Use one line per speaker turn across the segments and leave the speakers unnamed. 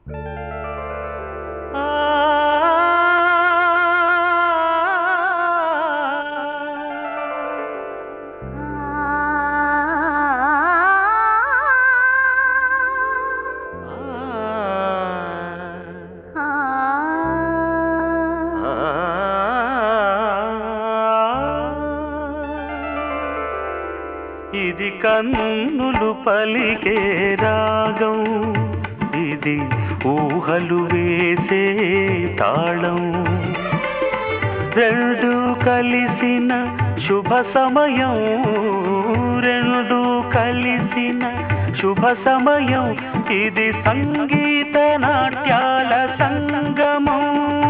ఇది కన్నులు పలికే రాగం, ఇది ఊహలు వేసే తాళం. రెండు కలిసిన శుభ సమయం, రెండు కలిసిన శుభ సమయం. ఇది సంగీత నాట్యాల సంగమం,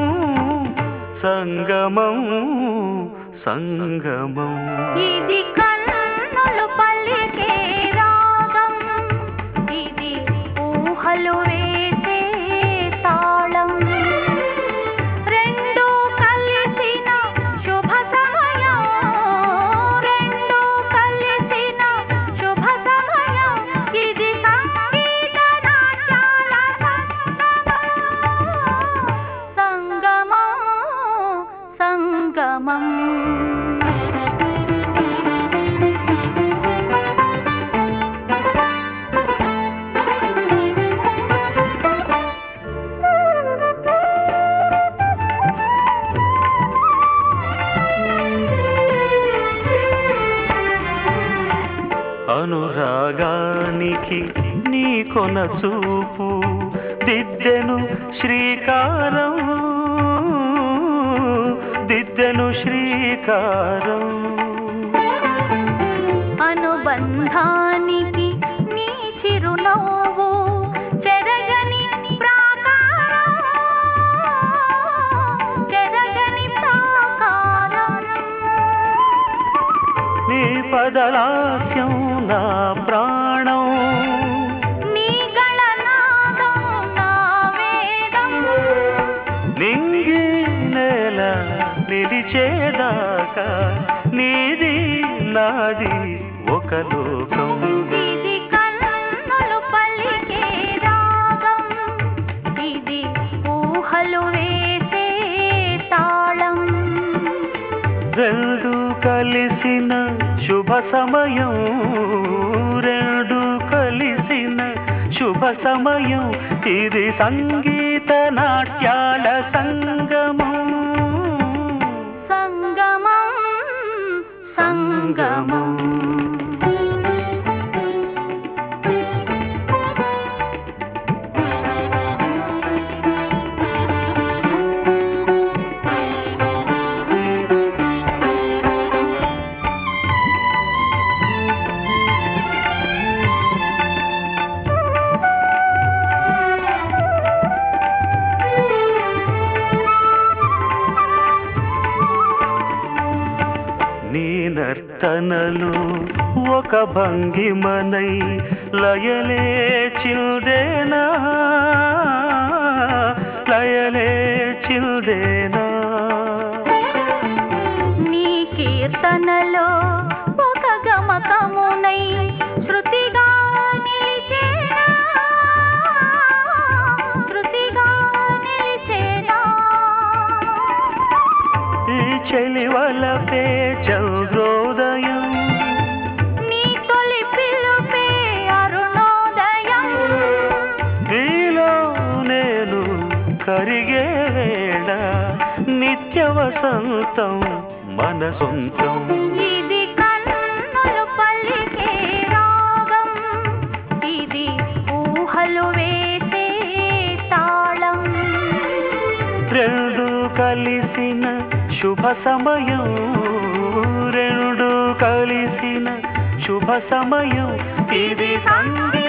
సంగమం, సంగమం.
ఇది కన్నులు పలికే రాగం, ఇది ఊహలు వేసే తాళం. రెండు కలిసిన శుభ సమయం, రెండు కలిసిన శుభ సమయం. ఇది సంగీత నాట్యాల సంగమం, సంగమం.
అనురాగానికి నీ కొన చూపు దిద్దెను శ్రీకారం, దిద్దెను శ్రీకారం.
అనుబంధానికి నీ చిరునవ్వు చెరగని ప్రాకారం, చెరగని ప్రాకారం.
నీ పదలాస్యం నా ప్రాణం,
నీ గళనాదం నా వేదం.
నింగి నేల నిలిచేదాకా నీది నాది ఒక లోకం.
ఇది కన్నులు పలికే రాగం, ఇది ఊహలు వేసే తాళం.
రెండు కలిసిన శుభ సమయం, రెండు కలిసిన శుభ సమయం. ఇది సంగీత నాట్యాల సంగమం,
సంగమం, సంగమం.
నీ నర్తనలు ఒక భంగిమనై లయలే చిల్దేనా, లయలే చిల్దేనా.
నీ కీర్తనలో ఒక గమకమునై శృతిగా నిలిచేనా, శృతిగా నిలిచేనా.
ఈ చెలివలపే చంద్రోదయం,
నీ తొలి పిలుపే అరుణోదయం.
నీలో నేను కరిగే వేళ నిత్య వసంతం మన సొంతం.
ఇది కన్నులు పలికే రాగం, ఇది ఊహలు వేసే తాళం.
రెండు కలిసిన శుభ సమయం, రెండు కలిసిన శుభ సమయం. ఇది సంగీత